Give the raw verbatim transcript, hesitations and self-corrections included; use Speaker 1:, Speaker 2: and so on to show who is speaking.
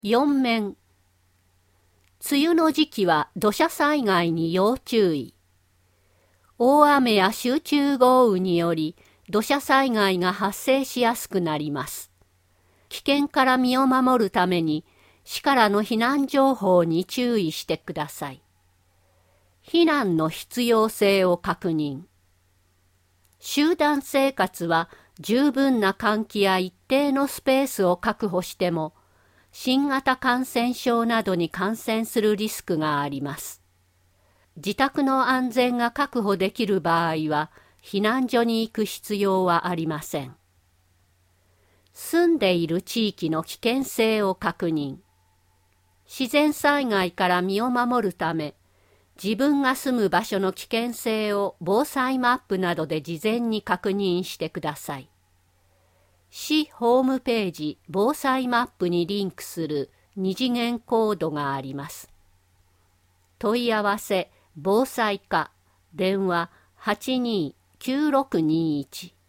Speaker 1: よん面。梅雨の時期は土砂災害に要注意。大雨や集中豪雨により土砂災害が発生しやすくなります。危険から身を守るために市からの避難情報に注意してください。避難の必要性を確認。集団生活は十分な換気や一定のスペースを確保しても、新型感染症などに感染するリスクがあります。自宅の安全が確保できる場合は、避難所に行く必要はありません。住んでいる地域の危険性を確認。自然災害から身を守るため、自分が住む場所の危険性を防災マップなどで事前に確認してください。市ホームページ防災マップにリンクする二次元コードがあります。問い合わせ防災課電話 はちにーきゅうろくにーいち